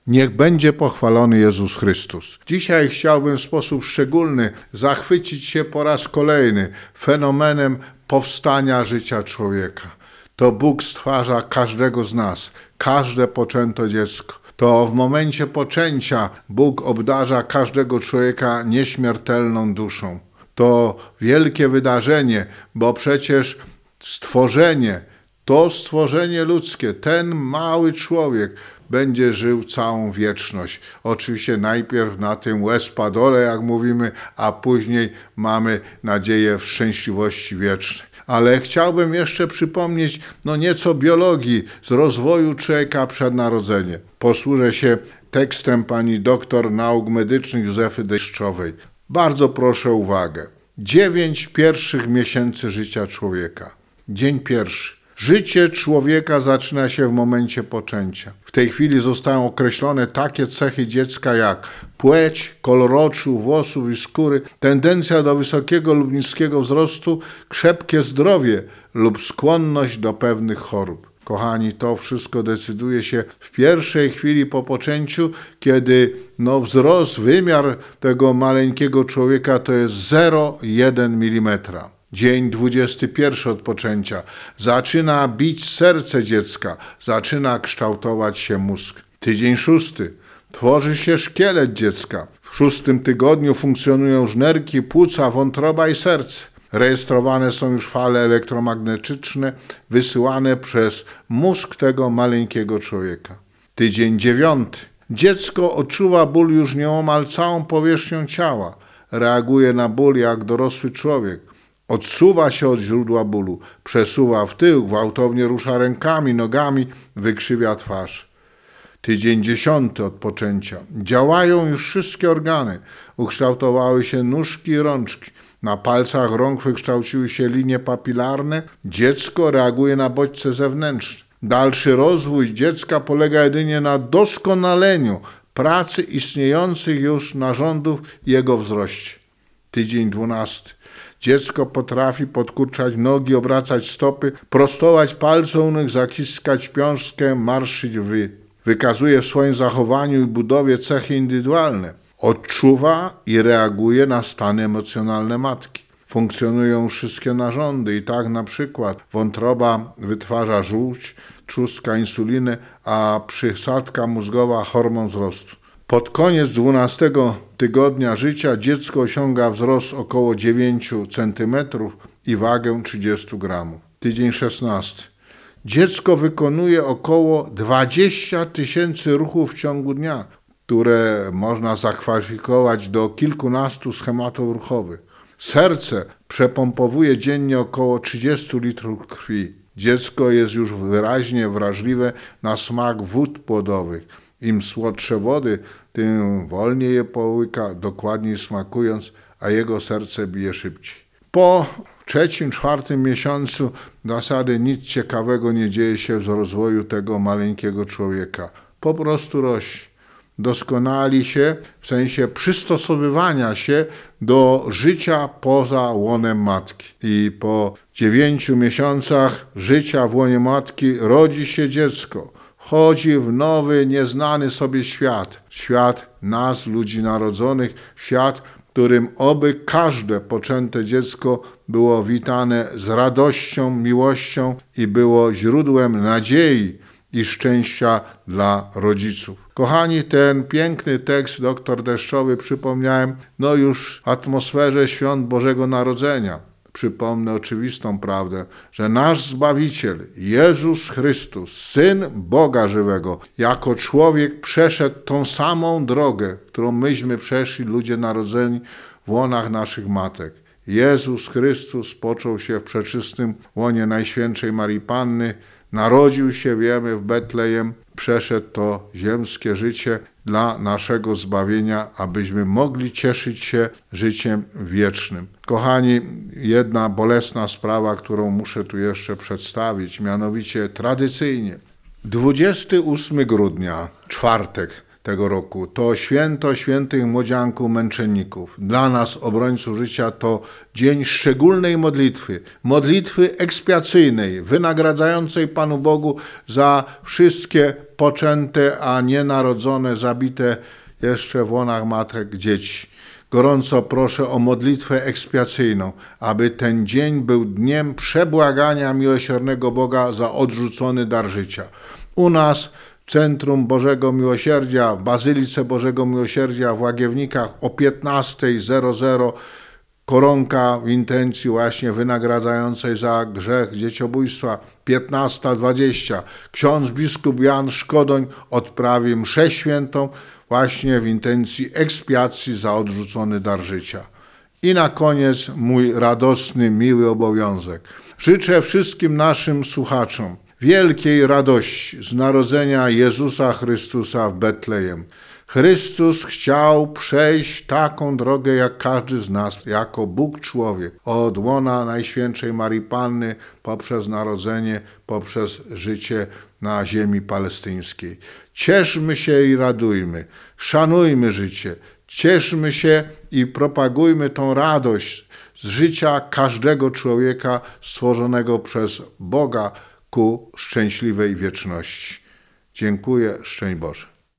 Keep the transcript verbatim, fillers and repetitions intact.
Niech będzie pochwalony Jezus Chrystus. Dzisiaj chciałbym w sposób szczególny zachwycić się po raz kolejny fenomenem powstania życia człowieka. To Bóg stwarza każdego z nas, każde poczęte dziecko. To w momencie poczęcia Bóg obdarza każdego człowieka nieśmiertelną duszą. To wielkie wydarzenie, bo przecież stworzenie, to stworzenie ludzkie, ten mały człowiek będzie żył całą wieczność. Oczywiście najpierw na tym łez-padole, jak mówimy, a później mamy nadzieję w szczęśliwości wiecznej. Ale chciałbym jeszcze przypomnieć no nieco biologii z rozwoju człowieka przed narodzeniem. Posłużę się tekstem pani doktor nauk medycznych Józefy Deszczowej. Bardzo proszę o uwagę. Dziewięć pierwszych miesięcy życia człowieka. Dzień pierwszy. Życie człowieka zaczyna się w momencie poczęcia. W tej chwili zostają określone takie cechy dziecka jak płeć, kolor oczu, włosów i skóry, tendencja do wysokiego lub niskiego wzrostu, krzepkie zdrowie lub skłonność do pewnych chorób. Kochani, to wszystko decyduje się w pierwszej chwili po poczęciu, kiedy no, wzrost, wymiar tego maleńkiego człowieka to jest zero przecinek jeden milimetra. Dzień dwudziesty pierwszy od poczęcia. Zaczyna bić serce dziecka, zaczyna kształtować się mózg. Tydzień szósty. Tworzy się szkielet dziecka. W szóstym tygodniu funkcjonują żnerki, płuca, wątroba i serce. Rejestrowane są już fale elektromagnetyczne wysyłane przez mózg tego maleńkiego człowieka. Tydzień dziewiąty. Dziecko odczuwa ból już nieomal całą powierzchnią ciała. Reaguje na ból jak dorosły człowiek. Odsuwa się od źródła bólu, przesuwa w tył, gwałtownie rusza rękami, nogami, wykrzywia twarz. Tydzień dziesiąty od poczęcia. Działają już wszystkie organy. Ukształtowały się nóżki i rączki. Na palcach rąk wykształciły się linie papilarne. Dziecko reaguje na bodźce zewnętrzne. Dalszy rozwój dziecka polega jedynie na doskonaleniu pracy istniejących już narządów i jego wzroście. Tydzień dwunasty. Dziecko potrafi podkurczać nogi, obracać stopy, prostować palce u nóg, zaciskać piążkę, marszyć wry. Wykazuje w swoim zachowaniu i budowie cechy indywidualne. Odczuwa i reaguje na stany emocjonalne matki. Funkcjonują wszystkie narządy i tak na przykład wątroba wytwarza żółć, trzustka insulinę, a przysadka mózgowa hormon wzrostu. Pod koniec dwunastego tygodnia życia dziecko osiąga wzrost około dziewięć centymetrów i wagę trzydzieści gramów. Tydzień szesnasty. Dziecko wykonuje około dwadzieścia tysięcy ruchów w ciągu dnia, które można zakwalifikować do kilkunastu schematów ruchowych. Serce przepompowuje dziennie około trzydzieści litrów krwi. Dziecko jest już wyraźnie wrażliwe na smak wód płodowych. Im słodsze wody, tym wolniej je połyka, dokładniej smakując, a jego serce bije szybciej. Po trzecim, czwartym miesiącu w zasadzie nic ciekawego nie dzieje się w rozwoju tego maleńkiego człowieka. Po prostu rośnie. Doskonali się w sensie przystosowywania się do życia poza łonem matki. I po dziewięciu miesiącach życia w łonie matki rodzi się dziecko. Wchodzi w nowy, nieznany sobie świat. Świat nas, ludzi narodzonych, świat, w którym oby każde poczęte dziecko było witane z radością, miłością i było źródłem nadziei i szczęścia dla rodziców. Kochani, ten piękny tekst doktor Deszczowy przypomniałem, no już w atmosferze świąt Bożego Narodzenia. Przypomnę oczywistą prawdę, że nasz Zbawiciel, Jezus Chrystus, Syn Boga żywego, jako człowiek przeszedł tą samą drogę, którą myśmy przeszli, ludzie narodzeni w łonach naszych matek. Jezus Chrystus począł się w przeczystym łonie Najświętszej Marii Panny, narodził się, wiemy, w Betlejem, przeszedł to ziemskie życie dla naszego zbawienia, abyśmy mogli cieszyć się życiem wiecznym. Kochani, jedna bolesna sprawa, którą muszę tu jeszcze przedstawić, mianowicie tradycyjnie dwudziestego ósmego grudnia, czwartek, tego roku. To święto świętych młodzianków męczenników. Dla nas, obrońców życia, to dzień szczególnej modlitwy, modlitwy ekspiacyjnej, wynagradzającej Panu Bogu za wszystkie poczęte, a nienarodzone, zabite jeszcze w łonach matek dzieci. Gorąco proszę o modlitwę ekspiacyjną, aby ten dzień był dniem przebłagania miłosiernego Boga za odrzucony dar życia. U nas w Centrum Bożego Miłosierdzia, w Bazylice Bożego Miłosierdzia w Łagiewnikach o piętnasta zero zero koronka w intencji właśnie wynagradzającej za grzech dzieciobójstwa. piętnasta dwadzieścia ksiądz biskup Jan Szkodoń odprawi mszę świętą właśnie w intencji ekspiacji za odrzucony dar życia. I na koniec mój radosny, miły obowiązek. Życzę wszystkim naszym słuchaczom wielkiej radości z narodzenia Jezusa Chrystusa w Betlejem. Chrystus chciał przejść taką drogę jak każdy z nas, jako Bóg człowiek, od łona Najświętszej Marii Panny, poprzez narodzenie, poprzez życie na ziemi palestyńskiej. Cieszmy się i radujmy, szanujmy życie, cieszmy się i propagujmy tą radość z życia każdego człowieka stworzonego przez Boga ku szczęśliwej wieczności. Dziękuję, szczęść Boże.